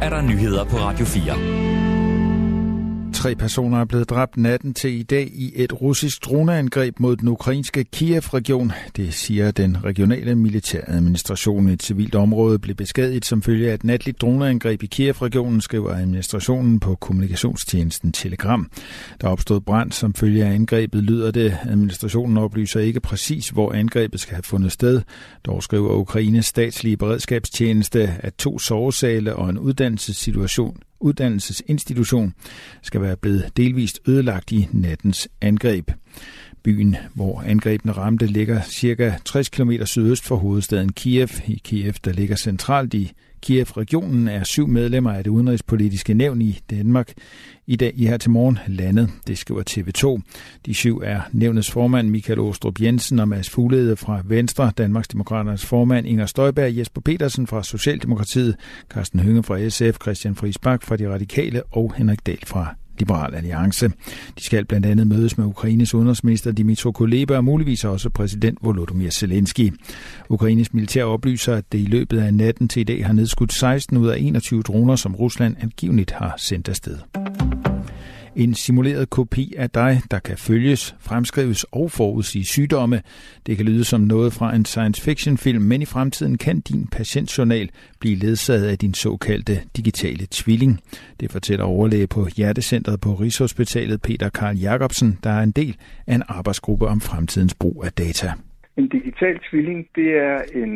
er der nyheder på Radio 4. 3 personer er blevet dræbt natten til i dag i et russisk droneangreb mod den ukrainske Kiev-region. Det siger den regionale militæradministration. Et civilt område blev beskadiget som følge af et natligt droneangreb i Kiev-regionen, skriver administrationen på kommunikationstjenesten Telegram. Der opstod brand som følge af angrebet, lyder det. Administrationen oplyser ikke præcis, hvor angrebet skal have fundet sted. Dog skriver Ukraines statslige beredskabstjeneste, at 2 sovesale og en uddannelsesinstitution skal være blevet delvist ødelagt i nattens angreb. Byen, hvor angrebene ramte, ligger ca. 60 km sydøst for hovedstaden Kiev. I Kiev, der ligger centralt i Kiev-regionen, er 7 medlemmer af det udenrigspolitiske nævn i Danmark i dag her til morgen landet. Det skriver TV2. De 7 er nævnets formand Michael Aastrup Jensen og Mads Fuglede fra Venstre, Danmarksdemokraternes formand Inger Støjberg, Jesper Petersen fra Socialdemokratiet, Carsten Hønge fra SF, Christian Friis Bach fra De Radikale og Henrik Dahl fra Liberal Alliance. De skal blandt andet mødes med Ukraines udenrigsminister Dmytro Kuleba og muligvis også præsident Volodymyr Zelensky. Ukraines militær oplyser, at det i løbet af natten til i dag har nedskudt 16 ud af 21 droner, som Rusland angiveligt har sendt afsted. En simuleret kopi af dig, der kan følges, fremskrives og forudsige sygdomme. Det kan lyde som noget fra en science fiction film, men i fremtiden kan din patientjournal blive ledsaget af din såkaldte digitale tvilling. Det fortæller overlæge på Hjertecentret på Rigshospitalet Peter Karl Jacobsen, der er en del af en arbejdsgruppe om fremtidens brug af data. En digital tvilling, det er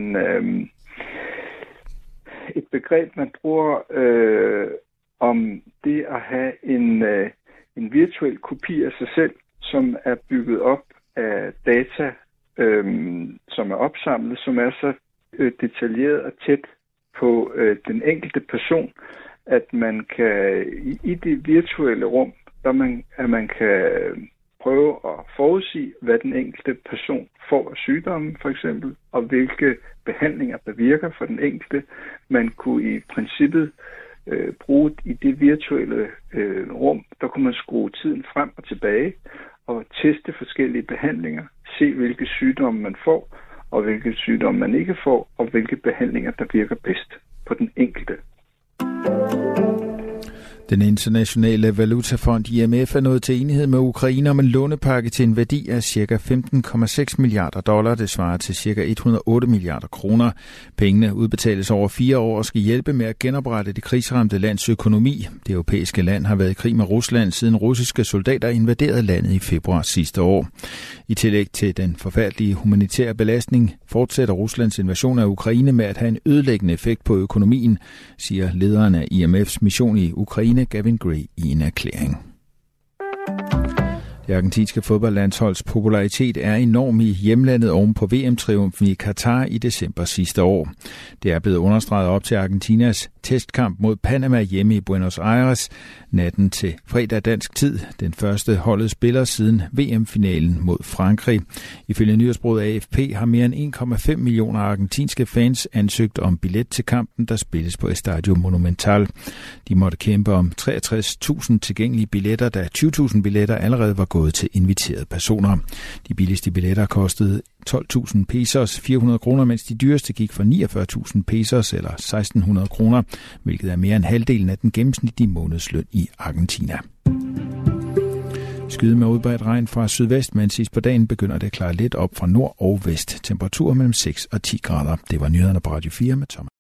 et begreb, man bruger om det at have en virtuel kopi af sig selv, som er bygget op af data, som er opsamlet, som er så detaljeret og tæt på den enkelte person, at man kan i det virtuelle rum, at man kan prøve at forudsige, hvad den enkelte person får af sygdommen for eksempel, og hvilke behandlinger der virker for den enkelte. Man kunne i princippet bruge i det virtuelle rum, der kunne man skrue tiden frem og tilbage og teste forskellige behandlinger, se hvilke sygdomme man får, og hvilke sygdomme man ikke får, og hvilke behandlinger der virker bedst på den enkelte. Den internationale valutafond IMF er nået til enighed med Ukraine om en lånepakke til en værdi af ca. $15,6 milliarder. Det svarer til ca. 108 milliarder kroner. Pengene udbetales over 4 år og skal hjælpe med at genoprette det krigsramte lands økonomi. Det europæiske land har været i krig med Rusland, siden russiske soldater invaderede landet i februar sidste år. I tillæg til den forfærdelige humanitære belastning fortsætter Ruslands invasion af Ukraine med at have en ødelæggende effekt på økonomien, siger lederen af IMF's mission i Ukraine, Gavin Gray, i en erklæring. Det argentinske fodboldlandsholds popularitet er enorm i hjemlandet oven på VM-triumfen i Katar i december sidste år. Det er blevet understreget op til Argentinas testkamp mod Panama hjemme i Buenos Aires natten til fredag dansk tid. Den første holdet spiller siden VM-finalen mod Frankrig. Ifølge nyhedsbureauet AFP har mere end 1,5 millioner argentinske fans ansøgt om billet til kampen, der spilles på Estadio Monumental. De måtte kæmpe om 63.000 tilgængelige billetter, da 20.000 billetter allerede var gået til inviterede personer. De billigste billetter kostede 12.000 pesos, 400 kroner, mens de dyreste gik for 49.000 pesos eller 1.600 kroner, hvilket er mere end halvdelen af den gennemsnitlige månedsløn i Argentina. Skyde med udbredt regn fra sydvest, men sidst på dagen begynder det at klare lidt op fra nord og vest. Temperatur mellem 6 og 10 grader. Det var nyhederne på Radio 4 med Thomas.